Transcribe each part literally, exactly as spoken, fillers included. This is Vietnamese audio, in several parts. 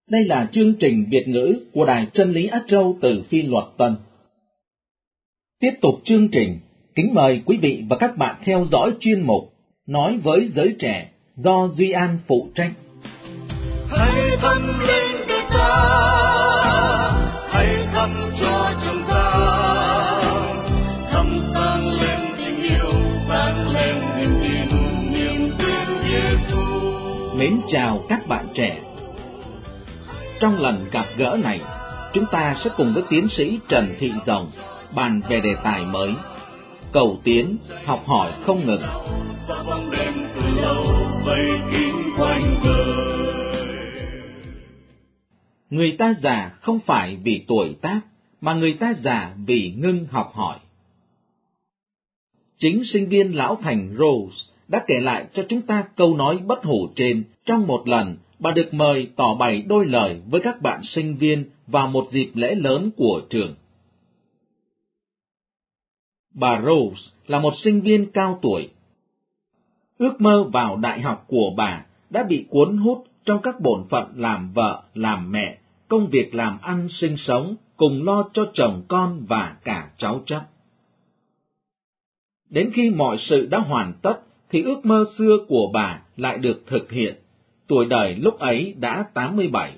Đây là chương trình Việt ngữ của Đài Chân lý Á Châu từ Phi Luật Tân. Tiếp tục chương trình, kính mời quý vị và các bạn theo dõi chuyên mục Nói với giới trẻ do Duy An phụ trách. Hãy thăm lên đời ta, hãy thăm cho trần gian, thăm sáng lên tình yêu, sáng lên niềm tin, niềm tin Giêsu. Mến chào các bạn trẻ. Trong lần gặp gỡ này, chúng ta sẽ cùng với tiến sĩ Trần Thị Rồng bàn về đề tài mới, cầu tiến, học hỏi không ngừng. Người ta già không phải vì tuổi tác, mà người ta già vì ngưng học hỏi. Chính sinh viên Lão Thành Rose đã kể lại cho chúng ta câu nói bất hủ trên trong một lần bà được mời tỏ bày đôi lời với các bạn sinh viên vào một dịp lễ lớn của trường. Bà Rose là một sinh viên cao tuổi. Ước mơ vào đại học của bà đã bị cuốn hút trong các bổn phận làm vợ, làm mẹ, công việc làm ăn sinh sống, cùng lo cho chồng con và cả cháu chắt. Đến khi mọi sự đã hoàn tất, thì ước mơ xưa của bà lại được thực hiện. Tuổi đời lúc ấy đã tám mươi bảy.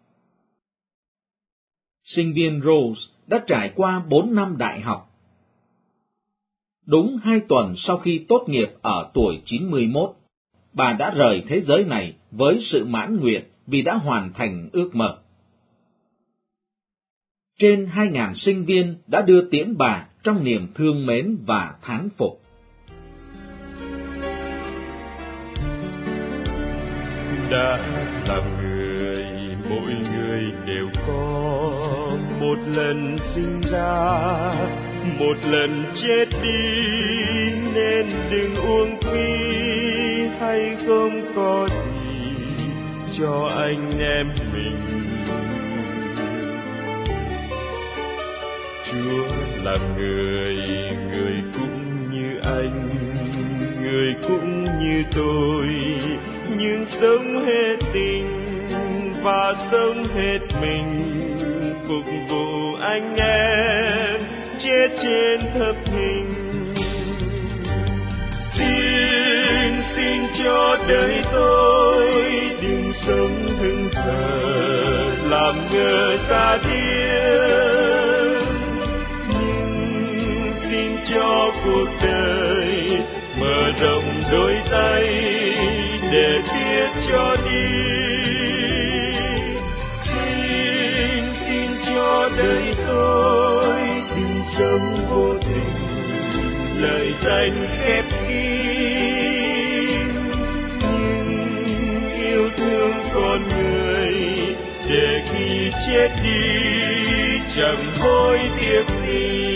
Sinh viên Rose đã trải qua bốn năm đại học. Đúng hai tuần sau khi tốt nghiệp ở tuổi chín mươi mốt, bà đã rời thế giới này với sự mãn nguyện vì đã hoàn thành ước mơ. Trên hai nghìn sinh viên đã đưa tiễn bà trong niềm thương mến và thán phục. Đã làm người, mỗi người đều có một lần sinh ra, một lần chết đi, nên đừng uổng phí hay không có gì cho anh em mình. Chúa làm người, người cũng như anh, người cũng như tôi, nhưng sống hết tình và sống hết mình, phục vụ anh em chết trên thập hình. Xin, xin cho đời tôi đừng sống hững hờ làm ngơ ta điên, nhưng xin cho cuộc đời mở rộng đôi tay để biết cho đi. Xin, xin cho đời tôi đừng sống vô tình, lời danh khép kín, nhưng yêu thương con người để khi chết đi chẳng hối tiếc gì.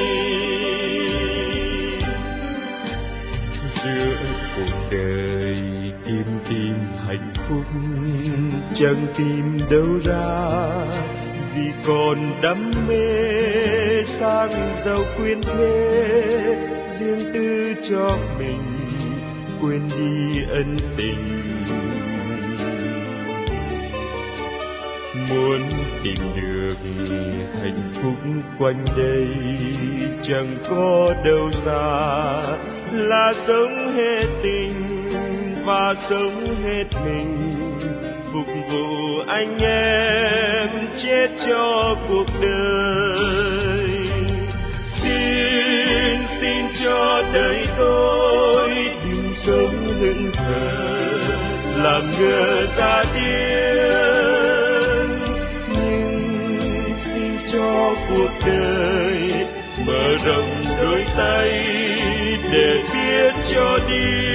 Giữa cuộc đời tìm tìm hạnh phúc chẳng tìm đâu ra, vì còn đam mê sang giàu quyến thế, riêng tư cho mình quên đi ân tình. Muốn tìm được hạnh phúc quanh đây chẳng có đâu xa, là sống hết tình và sống hết mình, phục vụ anh em chết cho cuộc đời. Xin, xin cho đời tôi đừng sống hững hờ làm ngơ ta điên, nhưng xin cho cuộc đời mở rộng đôi tay để biết cho đi.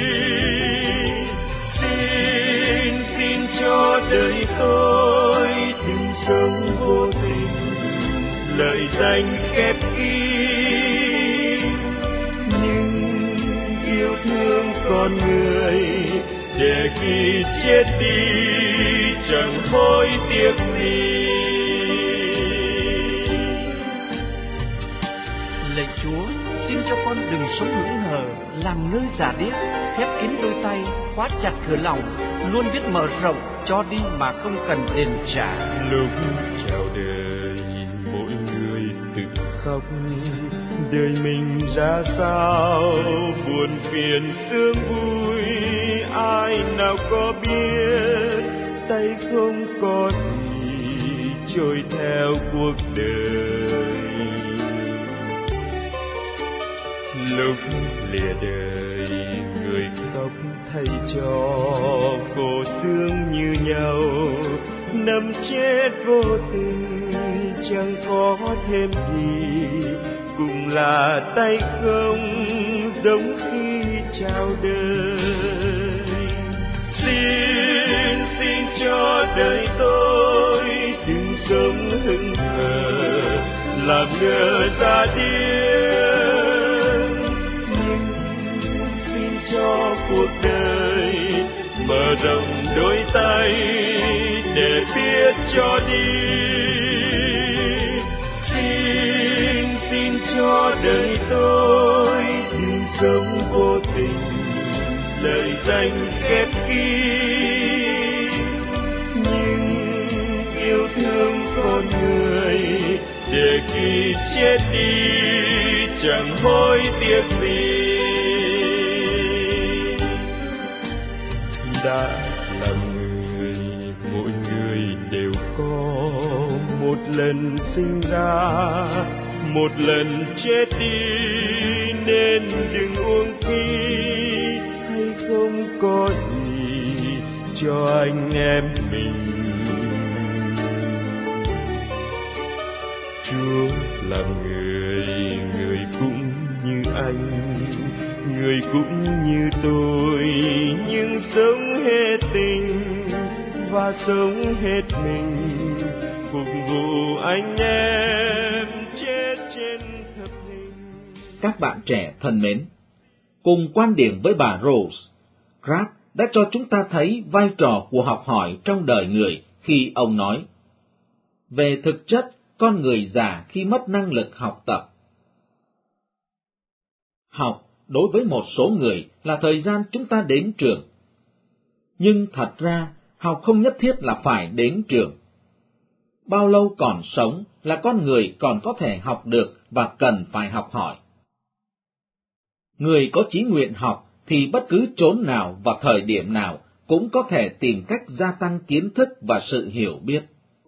Xin, xin cho đời tôi đừng sống vô tình, lời danh khép kín, nhưng yêu thương con người để khi chết đi chẳng hối tiếc gì. Lạy Chúa, xin cho con đừng sống hững hờ, làm ngơ giả điếc, khép kín đôi tay, khóa chặt cửa lòng, luôn biết mở rộng cho đi mà không cần đền trả. Lúc chào đời mỗi người tự khóc, đời mình ra sao, buồn phiền sướng vui, ai nào có biết, tay không có gì trôi theo cuộc đời. Lúc lìa đời người khóc thay cho khổ sướng như nhau, nằm chết vô tình chẳng có thêm gì, cùng là tay không giống khi chào đời. Xin xin cho đời tôi đừng sống hững hờ làm ngơ ra điên, nhưng xin cho cuộc đời mở rộng đôi tay để biết cho đi. Xin xin cho đời tôi đừng sống vô tình lời danh khép kín, nhưng yêu thương con người để khi chết đi chẳng hối tiếc gì. Đã làm người mỗi người đều có một lần sinh ra, một lần chết đi, nên đừng uổng phí hay không có gì cho anh em mình. Chúa làm người, người cũng như anh, người cũng như tôi, nhưng sống hết tình và sống hết mình, phục vụ anh em chết trên thập hình. Các bạn trẻ thân mến, cùng quan điểm với bà Rose, Grab đã cho chúng ta thấy vai trò của học hỏi trong đời người khi ông nói: về thực chất, con người già khi mất năng lực học tập. Học đối với một số người là thời gian chúng ta đến trường. Nhưng thật ra, học không nhất thiết là phải đến trường. Bao lâu còn sống là con người còn có thể học được và cần phải học hỏi. Người có chí nguyện học thì bất cứ chốn nào và thời điểm nào cũng có thể tìm cách gia tăng kiến thức và sự hiểu biết.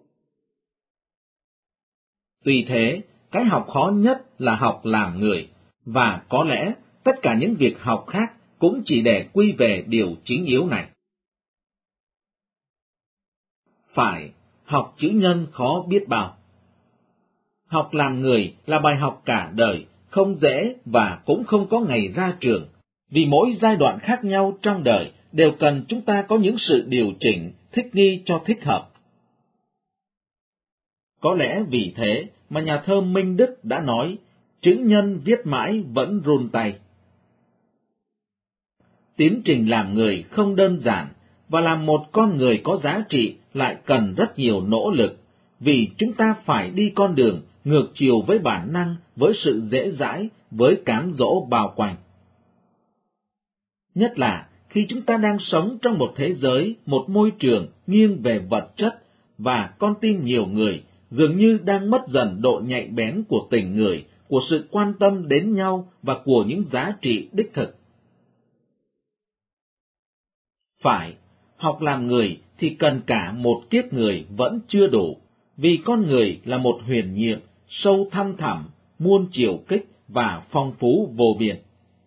Tuy thế, cái học khó nhất là học làm người, và có lẽ tất cả những việc học khác cũng chỉ để quy về điều chính yếu này. Phải, học chữ nhân khó biết bao. Học làm người là bài học cả đời, không dễ và cũng không có ngày ra trường, vì mỗi giai đoạn khác nhau trong đời đều cần chúng ta có những sự điều chỉnh, thích nghi cho thích hợp. Có lẽ vì thế mà nhà thơ Minh Đức đã nói, chữ nhân viết mãi vẫn run tay. Tiến trình làm người không đơn giản, và làm một con người có giá trị lại cần rất nhiều nỗ lực, vì chúng ta phải đi con đường ngược chiều với bản năng, với sự dễ dãi, với cám dỗ bao quanh. Nhất là khi chúng ta đang sống trong một thế giới, một môi trường nghiêng về vật chất, và con tim nhiều người dường như đang mất dần độ nhạy bén của tình người, của sự quan tâm đến nhau và của những giá trị đích thực. Phải, học làm người thì cần cả một kiếp người vẫn chưa đủ, vì con người là một huyền nhiệm, sâu thăm thẳm, muôn chiều kích và phong phú vô biên.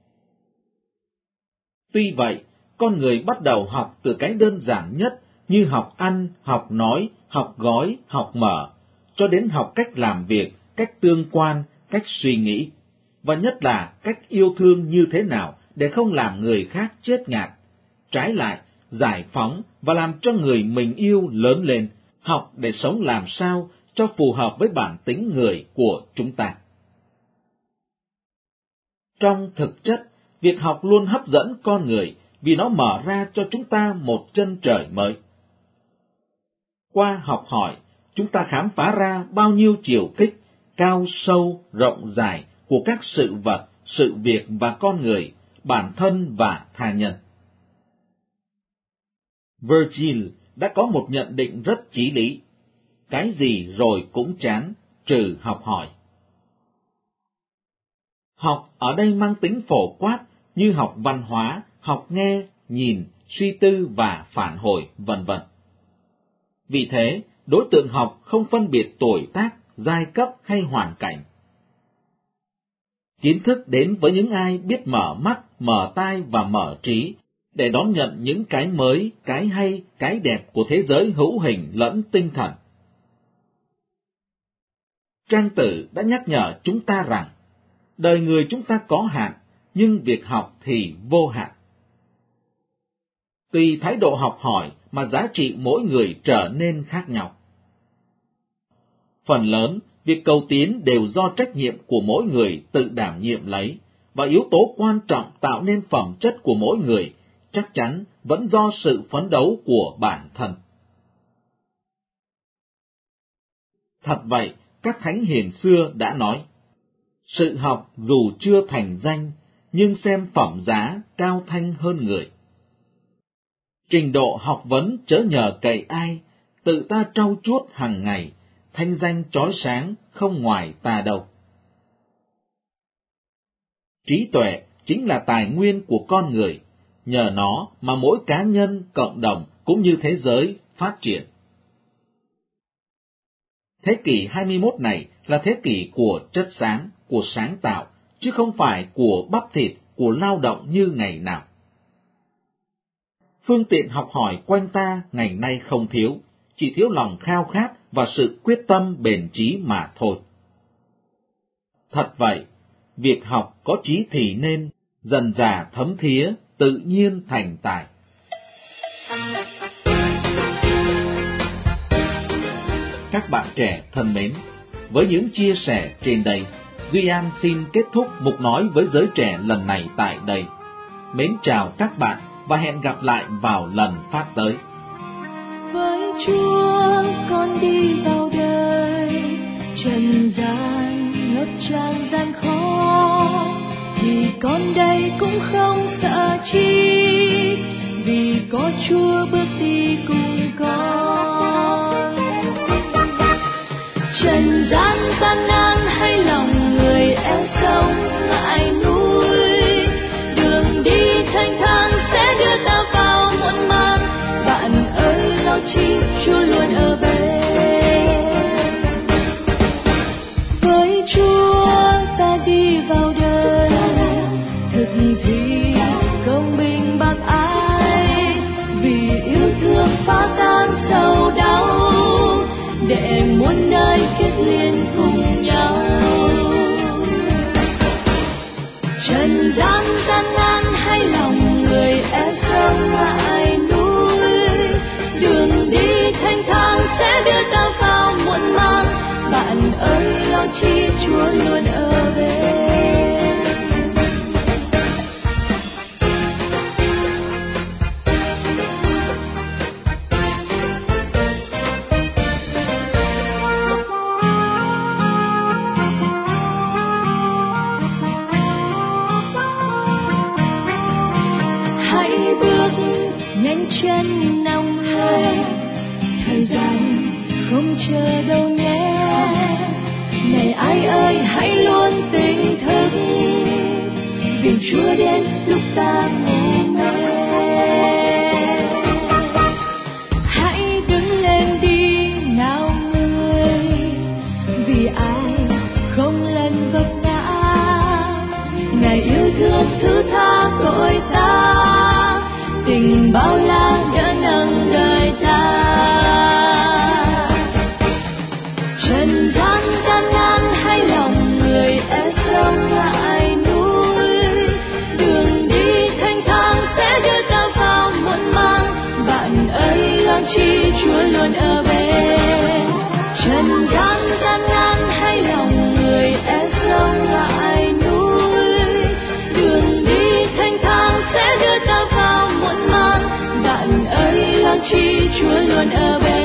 Tuy vậy, con người bắt đầu học từ cái đơn giản nhất như học ăn, học nói, học gói, học mở, cho đến học cách làm việc, cách tương quan, cách suy nghĩ, và nhất là cách yêu thương như thế nào để không làm người khác chết ngạt. Trái lại, giải phóng và làm cho người mình yêu lớn lên, học để sống làm sao cho phù hợp với bản tính người của chúng ta. Trong thực chất, việc học luôn hấp dẫn con người vì nó mở ra cho chúng ta một chân trời mới. Qua học hỏi, chúng ta khám phá ra bao nhiêu chiều kích, cao sâu, rộng dài của các sự vật, sự việc và con người, bản thân và tha nhân. Virgil đã có một nhận định rất chí lý. Cái gì rồi cũng chán, trừ học hỏi. Học ở đây mang tính phổ quát như học văn hóa, học nghe, nhìn, suy tư và phản hồi, vân vân. Vì thế, đối tượng học không phân biệt tuổi tác, giai cấp hay hoàn cảnh. Kiến thức đến với những ai biết mở mắt, mở tai và mở trí để đón nhận những cái mới, cái hay, cái đẹp của thế giới hữu hình lẫn tinh thần. Trang Tử đã nhắc nhở chúng ta rằng, đời người chúng ta có hạn, nhưng việc học thì vô hạn. Tùy thái độ học hỏi mà giá trị mỗi người trở nên khác nhau. Phần lớn, việc cầu tiến đều do trách nhiệm của mỗi người tự đảm nhiệm lấy, và yếu tố quan trọng tạo nên phẩm chất của mỗi người chắc chắn vẫn do sự phấn đấu của bản thân. Thật vậy, các thánh hiền xưa đã nói, sự học dù chưa thành danh, nhưng xem phẩm giá cao thanh hơn người. Trình độ học vấn chớ nhờ cậy ai, tự ta trau chuốt hàng ngày, thanh danh chói sáng không ngoài ta đâu. Trí tuệ chính là tài nguyên của con người, nhờ nó mà mỗi cá nhân, cộng đồng cũng như thế giới phát triển. Thế kỷ hai mươi mốt này là thế kỷ của chất xám, của sáng tạo, chứ không phải của bắp thịt, của lao động như ngày nào. Phương tiện học hỏi quanh ta ngày nay không thiếu, chỉ thiếu lòng khao khát và sự quyết tâm bền chí mà thôi. Thật vậy, việc học có chí thì nên, dần dà thấm thía, tự nhiên thành tài. Các bạn trẻ thân mến, với những chia sẻ trên đây, Duy An xin kết thúc mục nói với giới trẻ lần này tại đây. Mến chào các bạn và hẹn gặp lại vào lần phát tới. Với Chúa con đi vào đời, trần gian ngập tràn gian khó, thì con đây cũng không sợ chi, vì có Chúa bước đi cùng con. Trần gian gian nan hay lòng người eo sông ngại núi, đường đi thanh thang sẽ đưa ta vào muộn màng. Bạn ơi lo chi, Chúa luôn ở bên. Với Chúa ta đi vào đời, thực thi công bình bác ái, vì yêu thương phá tan sầu đau, để muôn đời kết liên cùng nhau. Trần gian gian nan hay lòng người e sông ngại núi, đường đi thanh thang sẽ đưa ta vào muộn màng. Bạn ơi lo chi, Chúa luôn ở bên. Chân nào người, thời gian không chờ đâu nhé. Này ai ơi hãy luôn tỉnh thức, vì Chúa đến lúc ta ngủ mê. Hãy đứng lên đi nào người, vì ai không lần vấp ngã. Ngài yêu thương thứ tha tội ta, tình bao la đỡ nâng đời ta. Trần gian gian nan hay lòng người e sông ngại núi, đường đi thanh thang sẽ đưa ta vào muộn màng. Bạn ơi lo chi, Chúa luôn ở bên. Trần gian gian nan hay lòng người e sông ngại núi, đường đi thanh thang sẽ đưa ta vào muộn màng. Bạn ơi lo chi, Chúa luôn ở bên.